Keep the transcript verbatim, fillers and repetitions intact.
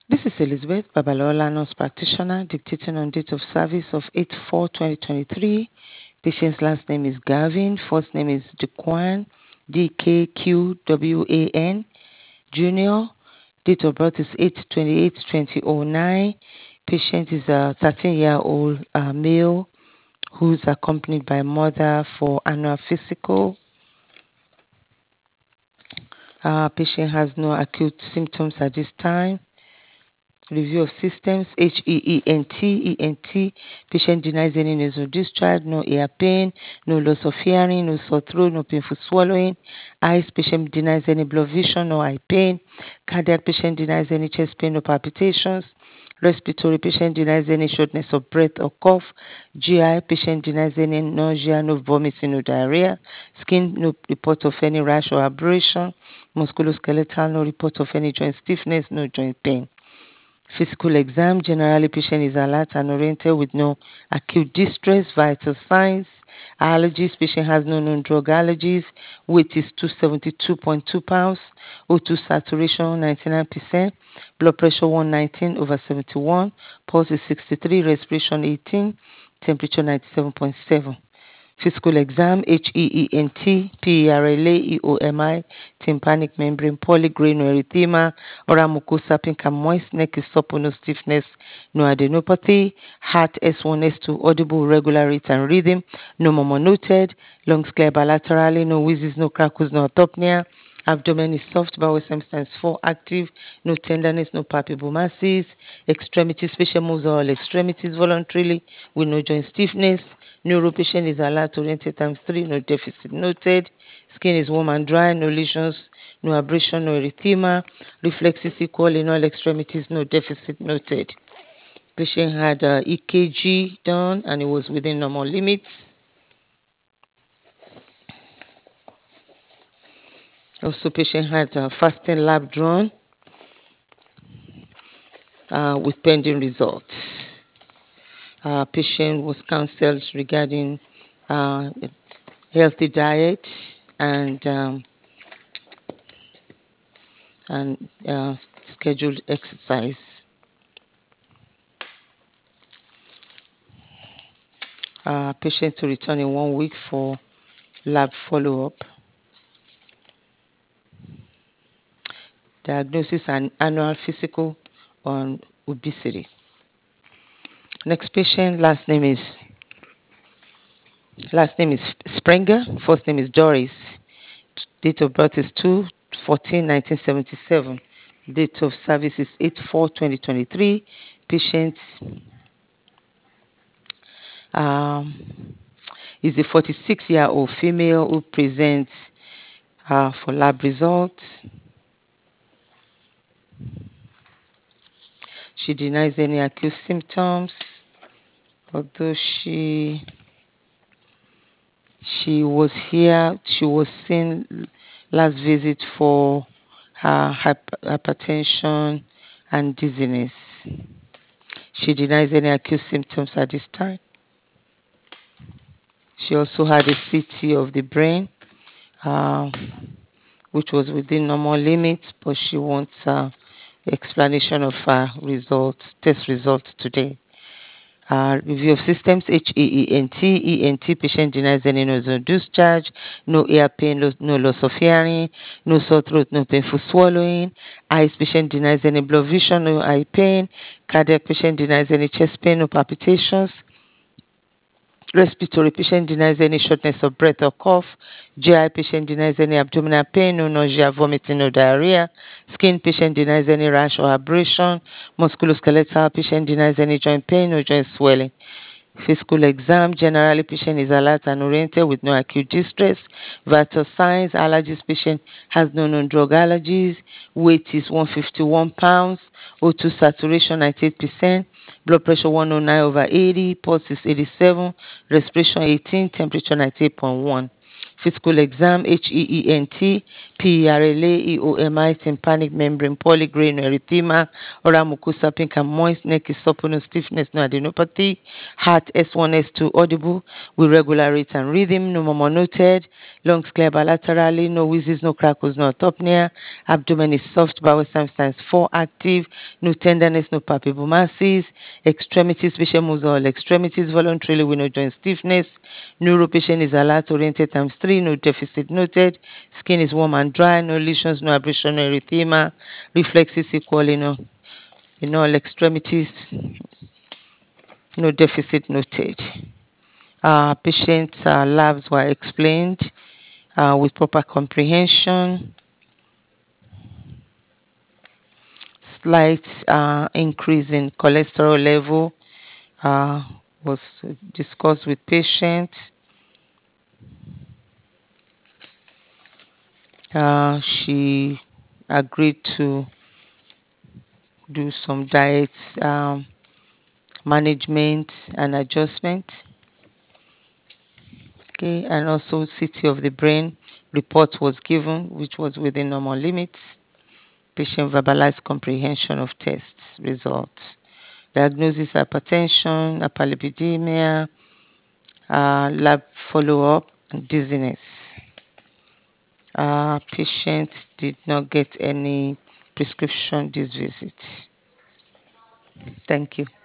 This is Elizabeth Babalola, nurse practitioner, dictating on date of service of eight four twenty twenty-three. Patient's last name is Gavin, first name is Dquan, D K Q W A N, Junior. Date of birth is eight twenty-eight twenty oh nine. Patient is a thirteen year old uh, male who's accompanied by mother for annual physical. Uh, patient has no acute symptoms at this time. Review of systems, H E E N T, E N T. Patient denies any nasal discharge, no ear pain, no loss of hearing, no sore throat, no painful swallowing. Eyes, patient denies any blood vision, no eye pain. Cardiac, patient denies any chest pain, no palpitations. Respiratory, patient denies any shortness of breath or cough. G I, patient denies any nausea, no vomiting, no diarrhea. Skin, no report of any rash or abrasion. Musculoskeletal, no report of any joint stiffness, no joint pain. Physical exam, generally patient is alert and oriented with no acute distress, vital signs. Allergies, patient has no known drug allergies. Weight is two hundred seventy-two point two pounds. O two saturation ninety-nine percent. Blood pressure one nineteen over seventy-one. Pulse is sixty-three, respiration eighteen. Temperature ninety-seven point seven. Physical exam, H E E N T, P E R L A E O M I, tympanic membrane, polygrain erythema, oral mucosa pink and moist, neck is supple, no stiffness, no adenopathy, heart S one, S two, audible, regular rate and rhythm, no murmur noted, lungs clear bilaterally, no wheezes, no crackles, no autopnea, abdomen is soft, bowel times four active, no tenderness, no palpable masses, extremities, patient moves all extremities voluntarily with no joint stiffness, neuro patient is allowed to orientate times three, no deficit noted, skin is warm and dry, no lesions, no abrasion, no erythema, reflexes equal in all extremities, no deficit noted. Patient had uh, E K G done and it was within normal limits. Also, patient had uh, fasting lab drawn uh, with pending results. Uh, patient was counseled regarding uh, healthy diet and um, and uh, scheduled exercise. Uh, patient to return in one week for lab follow-up. Diagnosis and annual physical on obesity. Next patient, last name is last name is Sprenger, first name is Doris. Date of birth is two fourteen nineteen seventy-seven. Date of service is eight four twenty twenty-three. Patient um, is a forty-six-year-old female who presents uh, for lab results. She denies any acute symptoms, although she she was here, she was seen last visit for her hyp- hypertension and dizziness. She denies any acute symptoms at this time. She also had a C T of the brain, uh, which was within normal limits, but she wants uh, explanation of her results, test results today. Uh, review of systems, H E E N T, E N T, patient denies any nasal discharge, no ear pain, no, no loss of hearing, no sore throat, no painful swallowing. Eyes, patient denies any blood vision, no eye pain. Cardiac, patient denies any chest pain, no palpitations. Respiratory, patient denies any shortness of breath or cough. G I, patient denies any abdominal pain, no nausea, vomiting, no diarrhea. Skin, patient denies any rash or abrasion. Musculoskeletal, patient denies any joint pain, no joint swelling. Physical exam, generally patient is alert and oriented with no acute distress. Vital signs, allergies, patient has no known drug allergies. Weight is one hundred fifty-one pounds. O two saturation ninety-eight percent. Blood pressure one oh nine over eighty. Pulse is eighty-seven. Respiration eighteen. Temperature ninety-eight point one. physical exam, H E E N T, P E R L A, E O M I, tympanic membrane, polygrain, erythema, oral mucosa pink and moist, neck is supple, no stiffness, no adenopathy, heart S one, S two audible with regular rate and rhythm, no murmur noted, lungs clear bilaterally, no wheezes, no crackles, no autopnea, abdomen is soft, bowel signs four active, no tenderness, no palpable masses, extremities, patient moves all extremities voluntarily with no joint stiffness, neuro patient is alert, oriented times three, no deficit noted, skin is warm and dry, no lesions, no abrasion, no erythema, reflexes equal in all, in all extremities, no deficit noted. Uh, patient's uh, labs were explained uh, with proper comprehension. Slight uh, increase in cholesterol level uh, was discussed with patient. Uh, she agreed to do some diet um, management and adjustment. Okay, and also C T of the brain report was given, which was within normal limits. Patient verbalized comprehension of tests results. Diagnosis hypertension, hyperlipidemia, uh, lab follow-up, and dizziness. Uh, patient did not get any prescription this visit. Thank you.